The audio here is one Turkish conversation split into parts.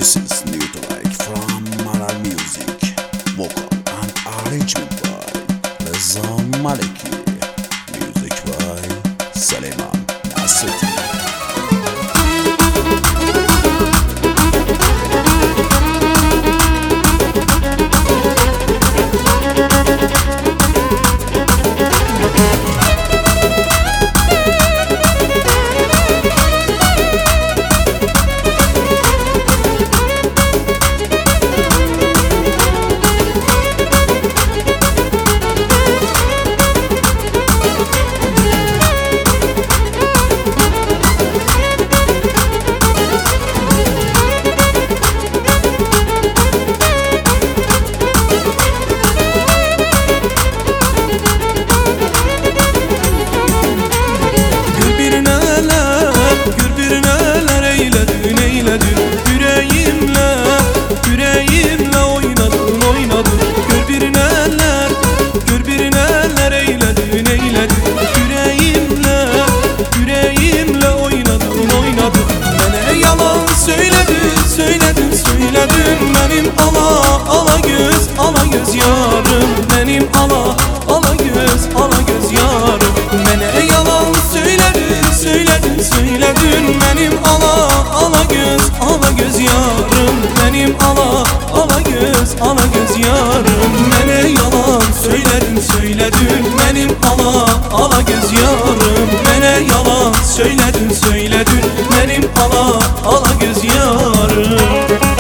This is new track from Maral Music, vocal and arrangement by Reza Maleki, music by Süleyman Nasuti. Benim ala göz yarım, benim ala göz yarım. Mene yalan söyledin benim ala göz yarım, benim ala göz yarım. Mene yalan söyledin benim ala göz yarım. Mene yalan söyledin benim ala göz yarım.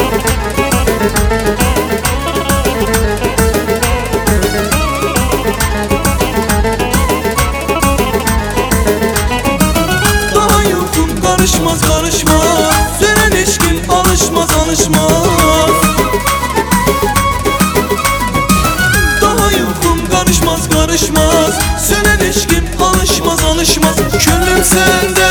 Karışmaz Sönen eşkin alışmaz Daha yokum karışmaz Sönen eşkin alışmaz Gönlüm senden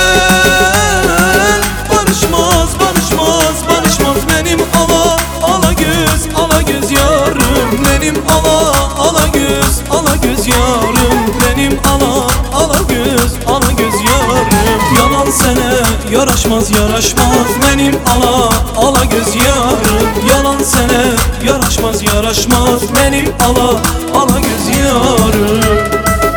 barışmaz Benim ala göz yarım. Benim ala göz yarım. Benim ala göz yarım. Yalan sene yaraşmaz benim ala göz yarım. Yalan sene yaraşmaz benim ala göz yarım.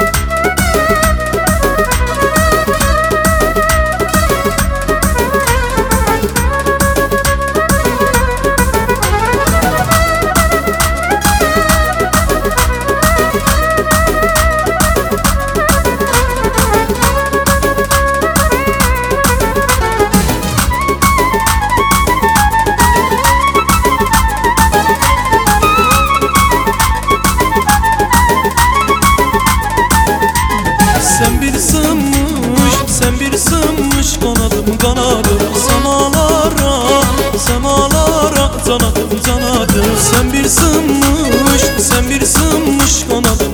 Sen bir sınmış kanadım Semalara canadım Sen bir sınmış kanadım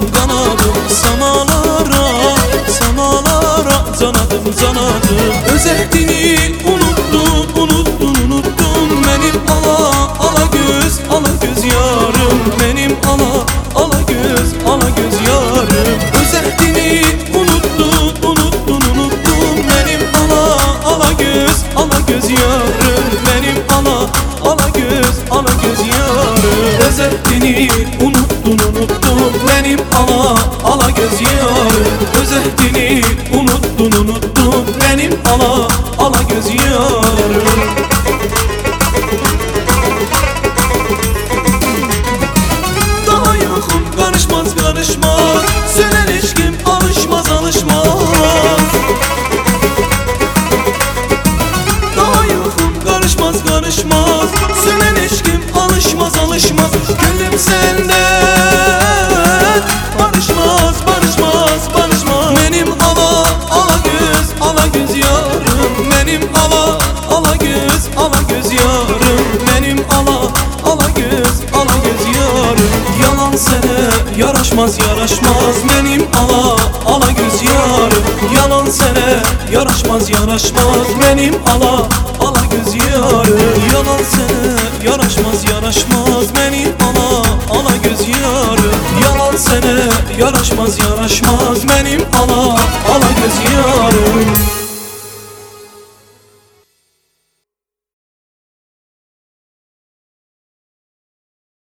Semalara canadım. Öz ehdini unuttun benim ala göz yarım. Benim ala göz yarım. Öz ehdini unuttun benim ala göz yarım. Benim ala göz yarım. Öz ehdini unuttun benim ala göz yarım. Öz ehdini unuttun benim ala göz yarım. Daha yokum karışmaz Sönen eşkim alışmaz Daha yokum karışmaz Sönen eşkim alışmaz Gönlüm senden barışmaz Benim ala göz yarım. Benim ala göz yarım. Benim ala göz yarım. Yalan sene yaraşmaz benim ala göz yarım. Yalan sene yaraşmaz benim ala göz yarım. Yalan sene yaraşmaz benim ala göz yarım. Yalan sene yaraşmaz benim